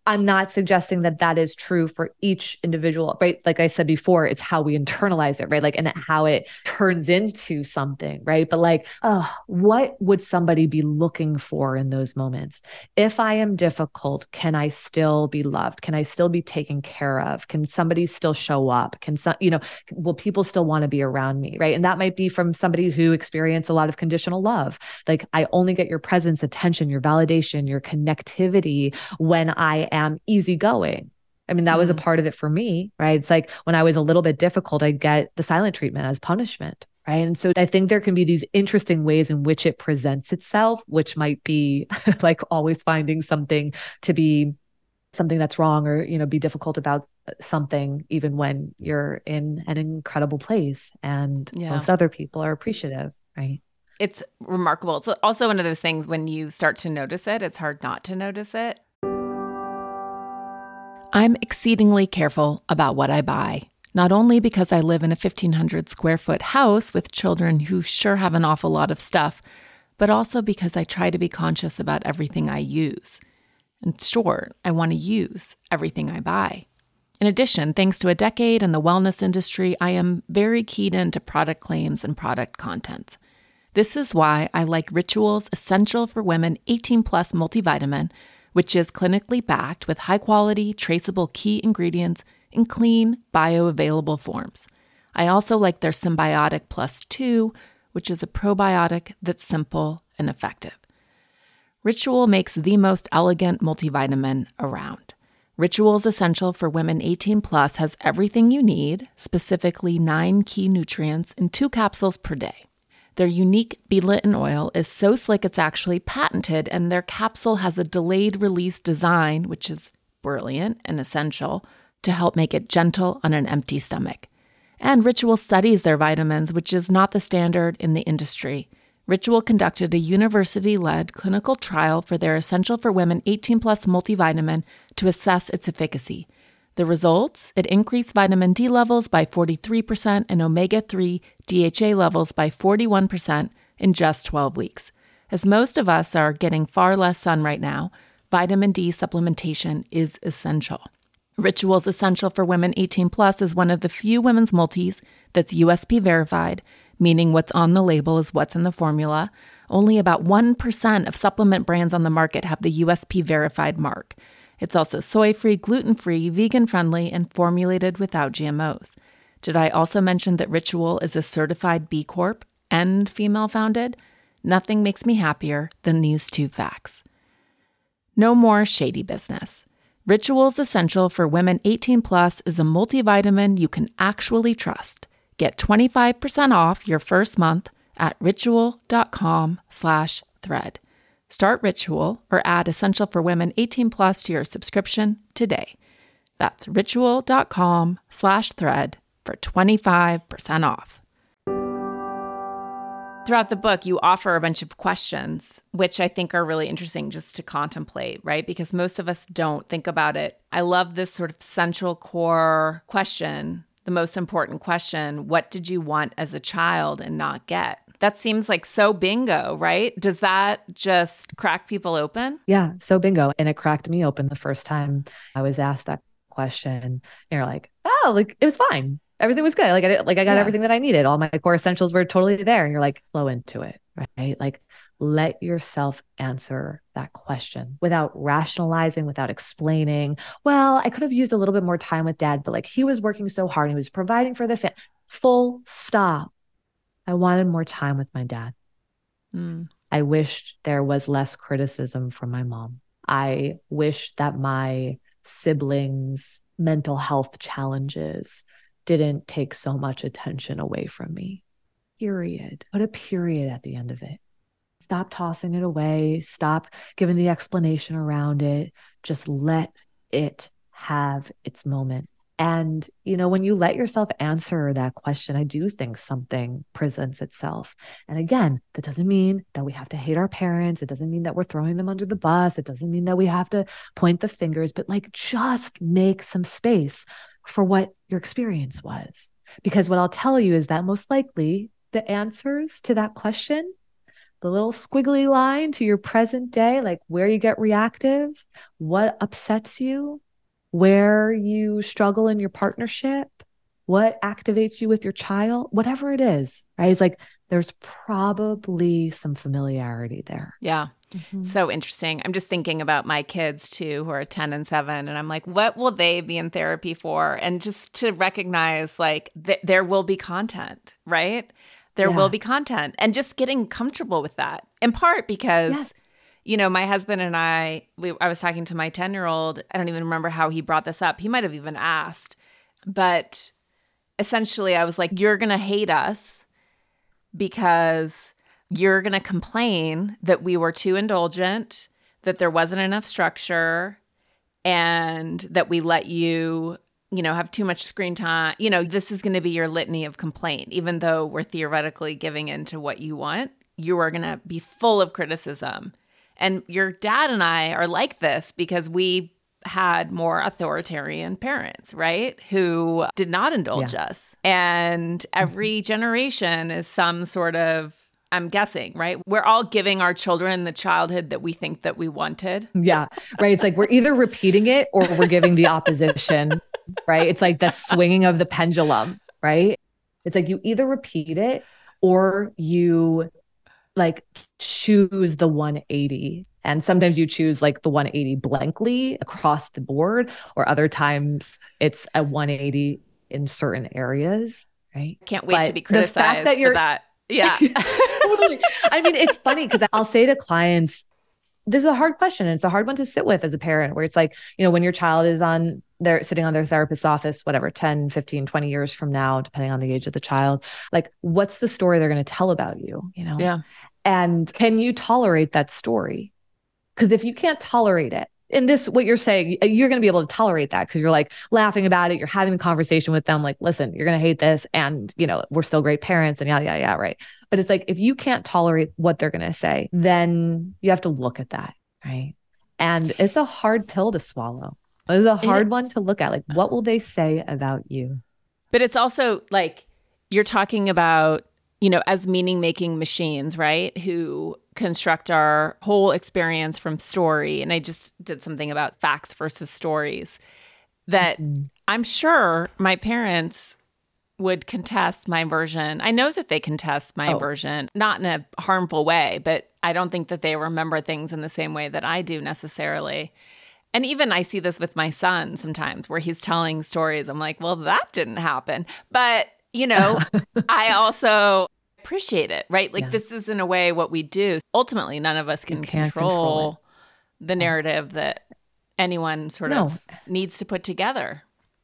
I'm not suggesting that that is true for each individual, right? Like I said before, it's how we internalize it, right? Like, and how it turns into something, right? But like, oh, what would somebody be looking for in those moments? If I am difficult, can I still be loved? Can I still be taken care of? Can somebody still show up? Can some, you know, will people still want to be around me, right? And that might be from somebody who experienced a lot of conditional love. Like, I only get your presence, attention, your validation, your connectivity when I am am easygoing. I mean, that mm. was a part of it for me, right? It's like when I was a little bit difficult, I'd get the silent treatment as punishment, right? And so I think there can be these interesting ways in which it presents itself, which might be like always finding something to be something that's wrong, or, you know, be difficult about something, even when you're in an incredible place and yeah. most other people are appreciative, right? It's remarkable. It's also one of those things when you start to notice it, it's hard not to notice it. I'm exceedingly careful about what I buy, not only because I live in a fifteen hundred square foot house with children who sure have an awful lot of stuff, but also because I try to be conscious about everything I use. And sure, I want to use everything I buy. In addition, thanks to a decade in the wellness industry, I am very keyed into product claims and product content. This is why I like Ritual's Essential for Women eighteen plus multivitamin, which is clinically backed with high-quality, traceable key ingredients in clean, bioavailable forms. I also like their Symbiotic Plus two, which is a probiotic that's simple and effective. Ritual makes the most elegant multivitamin around. Ritual's Essential for Women eighteen plus has everything you need, specifically nine key nutrients in two capsules per day. Their unique beadlet oil is so slick it's actually patented, and their capsule has a delayed release design, which is brilliant and essential, to help make it gentle on an empty stomach. And Ritual studies their vitamins, which is not the standard in the industry. Ritual conducted a university-led clinical trial for their Essential for Women eighteen plus multivitamin to assess its efficacy. The results? It increased vitamin D levels by forty-three percent and omega three D H A levels by forty-one percent in just twelve weeks. As most of us are getting far less sun right now, vitamin D supplementation is essential. Ritual's Essential for Women eighteen plus is one of the few women's multis that's U S P verified, meaning what's on the label is what's in the formula. Only about one percent of supplement brands on the market have the U S P verified mark. It's also soy-free, gluten-free, vegan-friendly, and formulated without G M Os. Did I also mention that Ritual is a certified B Corp and female-founded? Nothing makes me happier than these two facts. No more shady business. Ritual's Essential for Women eighteen plus is a multivitamin you can actually trust. Get twenty-five percent off your first month at ritual.com slash thread. Start Ritual or add Essential for Women eighteen plus to your subscription today. That's ritual.com slash thread for twenty-five percent off. Throughout the book, you offer a bunch of questions, which I think are really interesting just to contemplate, right? Because most of us don't think about it. I love this sort of central core question, the most important question: what did you want as a child and not get? That seems like so bingo, right? Does that just crack people open? Yeah, so bingo. And it cracked me open the first time I was asked that question. And you're like, oh, like it was fine. Everything was good. Like I, like I got yeah. everything that I needed. All my core essentials were totally there. And you're like, slow into it, right? Like let yourself answer that question without rationalizing, without explaining. Well, I could have used a little bit more time with dad, but like he was working so hard and he was providing for the family. Full stop. I wanted more time with my dad. Mm. I wished there was less criticism from my mom. I wish that my siblings' mental health challenges didn't take so much attention away from me. Period. Put a period at the end of it. Stop tossing it away. Stop giving the explanation around it. Just let it have its moment. And, you know, when you let yourself answer that question, I do think something presents itself. And again, that doesn't mean that we have to hate our parents. It doesn't mean that we're throwing them under the bus. It doesn't mean that we have to point the fingers, but like just make some space for what your experience was. Because what I'll tell you is that most likely the answers to that question the little squiggly line to your present day, like where you get reactive, what upsets you, where you struggle in your partnership, what activates you with your child, whatever it is, right? It's like there's probably some familiarity there. Yeah. Mm-hmm. So interesting. I'm just thinking about my kids too, who are ten and seven. And I'm like, what will they be in therapy for? And just to recognize like th- there will be content, right? There yeah. will be content. And just getting comfortable with that, in part because, yes. you know, my husband and I, we, I was talking to my ten-year-old. I don't even remember how he brought this up. He might have even asked. But essentially, I was like, you're going to hate us because you're going to complain that we were too indulgent, that there wasn't enough structure, and that we let you, you know, have too much screen time. You know, this is going to be your litany of complaint. Even though we're theoretically giving in to what you want, you are going to be full of criticism. And your dad and I are like this because we had more authoritarian parents, right? Who did not indulge yeah. us. And every generation is some sort of, I'm guessing, right? We're all giving our children the childhood that we think that we wanted. Yeah, right. It's like we're either repeating it or we're giving the opposition, right? It's like the swinging of the pendulum, right? It's like you either repeat it or you like choose the one eighty. And sometimes you choose like the one eighty blankly across the board, or other times it's a one eighty in certain areas, right? Can't wait but to be criticized that for that. Yeah. Totally. I mean, it's funny because I'll say to clients, this is a hard question. And it's a hard one to sit with as a parent, where it's like, you know, when your child is on they're sitting on their therapist's office, whatever, ten, fifteen, twenty years from now, depending on the age of the child, like what's the story they're going to tell about you, you know? Yeah. And can you tolerate that story? Because if you can't tolerate it, in this, what you're saying, you're going to be able to tolerate that because you're like laughing about it. You're having the conversation with them. Like, listen, you're going to hate this. And, you know, we're still great parents and yeah, yeah, yeah. Right. But it's like, if you can't tolerate what they're going to say, then you have to look at that. Right. And it's a hard pill to swallow. It's a hard it, one to look at. Like, what will they say about you? But it's also like, you're talking about, you know, as meaning making machines, right? Who construct our whole experience from story. And I just did something about facts versus stories that mm-hmm. I'm sure my parents would contest my version. I know that they contest my oh. version, not in a harmful way, but I don't think that they remember things in the same way that I do necessarily. And even I see this with my son sometimes where he's telling stories. I'm like, well, that didn't happen. But, you know, I also appreciate it, right? Like yeah. this is in a way what we do. Ultimately, none of us can control, control the narrative that anyone sort no. of needs to put together.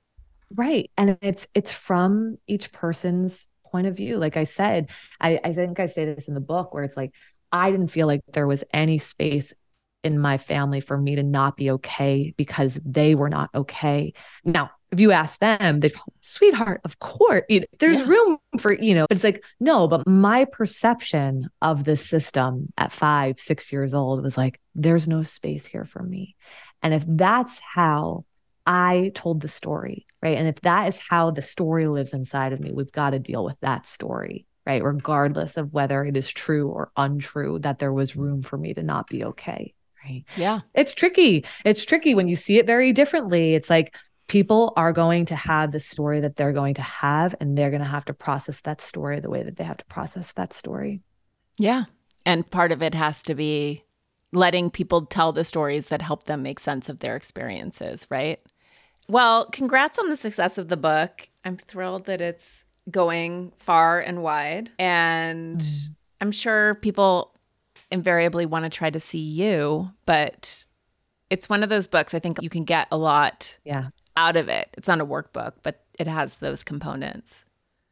Right. And it's it's from each person's point of view. Like I said, I, I think I say this in the book where it's like, I didn't feel like there was any space in my family for me to not be okay because they were not okay. Now, if you ask them, they'd probably, sweetheart, of course, you know, there's yeah. room for, you know, but it's like, no, but my perception of the system at five, six years old was like, there's no space here for me. And if that's how I told the story, right? And if that is how the story lives inside of me, we've got to deal with that story, right? Regardless of whether it is true or untrue, that there was room for me to not be okay, right? Yeah. It's tricky. It's tricky when you see it very differently. It's like, people are going to have the story that they're going to have, and they're going to have to process that story the way that they have to process that story. Yeah. And part of it has to be letting people tell the stories that help them make sense of their experiences, right? Well, congrats on the success of the book. I'm thrilled that it's going far and wide. And mm. I'm sure people invariably want to try to see you, but it's one of those books I think you can get a lot yeah. out of it. It's not a workbook, but it has those components.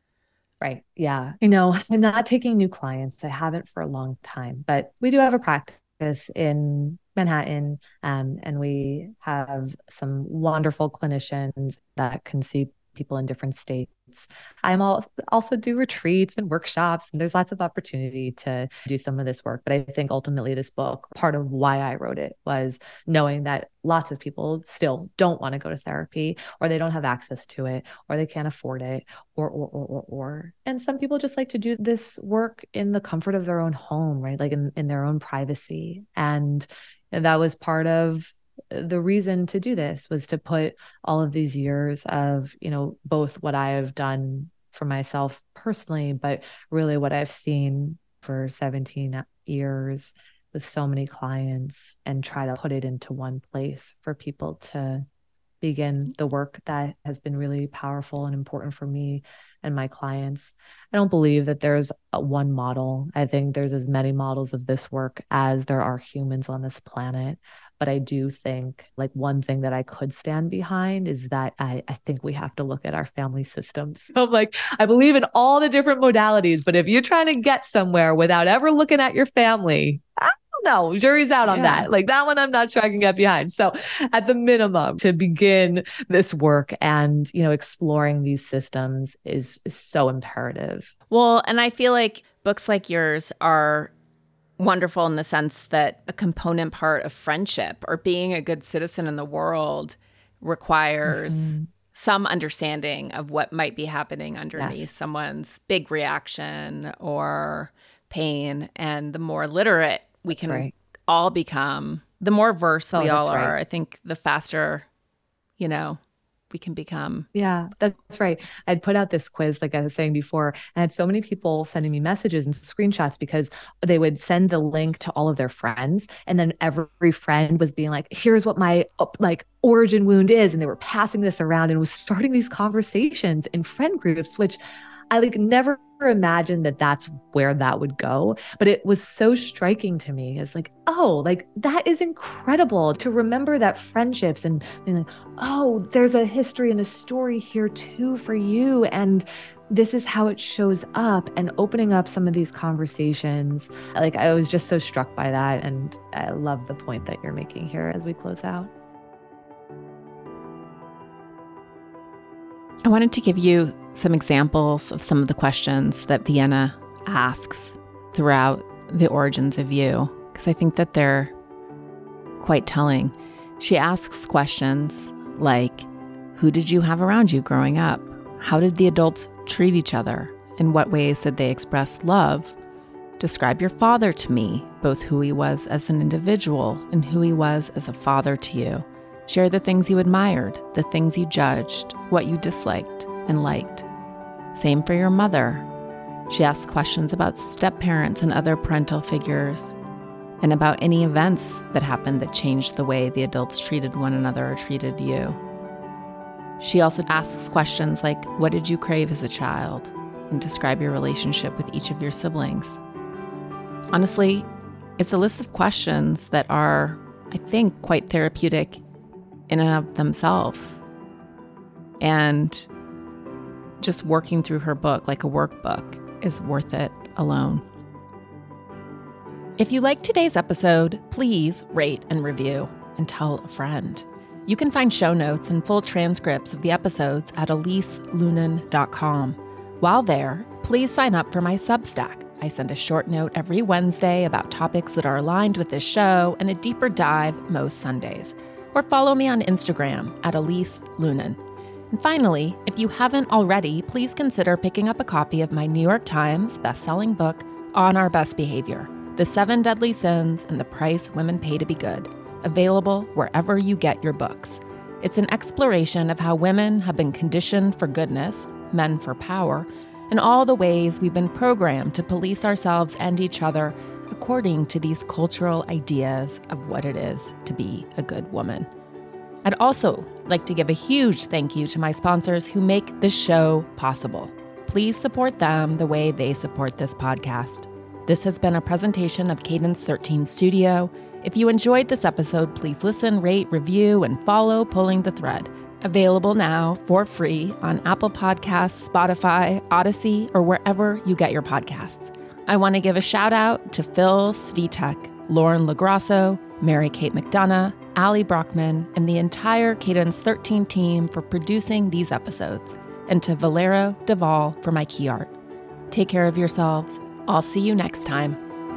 Right. Yeah. You know, I'm not taking new clients. I haven't for a long time, but we do have a practice in Manhattan. Um, and we have some wonderful clinicians that can see people in different states. I'm all, also do retreats and workshops, and there's lots of opportunity to do some of this work. But I think ultimately this book, part of why I wrote it was knowing that lots of people still don't want to go to therapy, or they don't have access to it, or they can't afford it, or, or, or, or, or. And some people just like to do this work in the comfort of their own home, right? Like in, in their own privacy. And that was part of the reason to do this, was to put all of these years of, you know, both what I have done for myself personally, but really what I've seen for seventeen years with so many clients, and try to put it into one place for people to begin the work that has been really powerful and important for me and my clients. I don't believe that there's a one model. I think there's as many models of this work as there are humans on this planet. But I do think, like, one thing that I could stand behind is that I, I think we have to look at our family systems. So, like, I believe in all the different modalities, but if you're trying to get somewhere without ever looking at your family, I don't know, jury's out on Yeah. that. Like, that one I'm not sure I can get behind. So at the minimum, to begin this work and, you know, exploring these systems is, is so imperative. Well, and I feel like books like yours are wonderful in the sense that a component part of friendship or being a good citizen in the world requires mm-hmm. some understanding of what might be happening underneath yes. someone's big reaction or pain. And the more literate we that's can right. all become, the more versed oh, we all are. Right. I think the faster, you know, we can become. Yeah, that's right. I'd put out this quiz, like I was saying before, and I had so many people sending me messages and screenshots because they would send the link to all of their friends. And then every friend was being like, here's what my like origin wound is. And they were passing this around and was starting these conversations in friend groups, which I like never imagined that that's where that would go. But it was so striking to me as like, oh, like that is incredible to remember that friendships and being like, oh, there's a history and a story here too for you. And this is how it shows up, and opening up some of these conversations. Like, I was just so struck by that. And I love the point that you're making here as we close out. I wanted to give you some examples of some of the questions that Vienna asks throughout The Origins of You, because I think that they're quite telling. She asks questions like, who did you have around you growing up? How did the adults treat each other? In what ways did they express love? Describe your father to me, both who he was as an individual and who he was as a father to you. Share the things you admired, the things you judged, what you disliked and liked. Same for your mother. She asks questions about step-parents and other parental figures, and about any events that happened that changed the way the adults treated one another or treated you. She also asks questions like, what did you crave as a child? And describe your relationship with each of your siblings. Honestly, it's a list of questions that are, I think, quite therapeutic in and of themselves. And just working through her book like a workbook is worth it alone. If you liked today's episode, please rate and review and tell a friend. You can find show notes and full transcripts of the episodes at elise lunan dot com. While there, please sign up for my Substack. I send a short note every Wednesday about topics that are aligned with this show and a deeper dive most Sundays. Or follow me on Instagram at Elise Lunan. And finally, if you haven't already, please consider picking up a copy of my New York Times bestselling book, On Our Best Behavior, The Seven Deadly Sins and the Price Women Pay to Be Good, available wherever you get your books. It's an exploration of how women have been conditioned for goodness, men for power, and all the ways we've been programmed to police ourselves and each other according to these cultural ideas of what it is to be a good woman. I'd also like to give a huge thank you to my sponsors who make this show possible. Please support them the way they support this podcast. This has been a presentation of Cadence thirteen Studio. If you enjoyed this episode, please listen, rate, review, and follow Pulling the Thread. Available now for free on Apple Podcasts, Spotify, Odyssey, or wherever you get your podcasts. I want to give a shout out to Phil Svitek, Lauren LaGrasso, Mary Kate McDonough, Allie Brockman, and the entire Cadence thirteen team for producing these episodes. and to Valero Duvall for my key art. Take care of yourselves. I'll see you next time.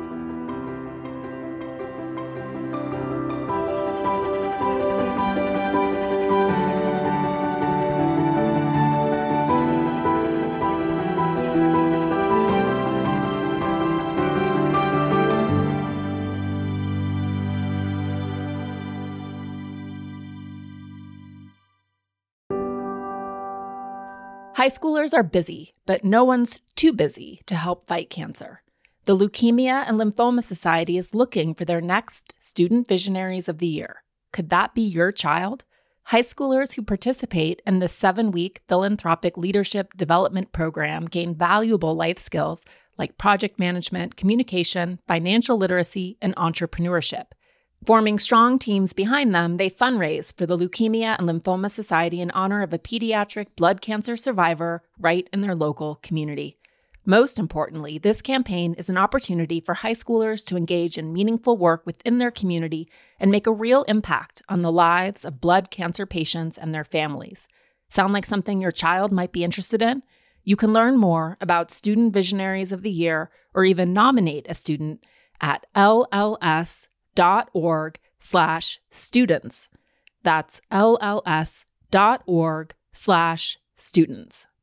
High schoolers are busy, but no one's too busy to help fight cancer. The Leukemia and Lymphoma Society is looking for their next Student Visionaries of the Year. Could that be your child? High schoolers who participate in the seven-week philanthropic leadership development program gain valuable life skills like project management, communication, financial literacy, and entrepreneurship. Forming strong teams behind them, they fundraise for the Leukemia and Lymphoma Society in honor of a pediatric blood cancer survivor right in their local community. Most importantly, this campaign is an opportunity for high schoolers to engage in meaningful work within their community and make a real impact on the lives of blood cancer patients and their families. Sound like something your child might be interested in? You can learn more about Student Visionaries of the Year or even nominate a student at L L S dot org slash students. That's L L S dot org slash students.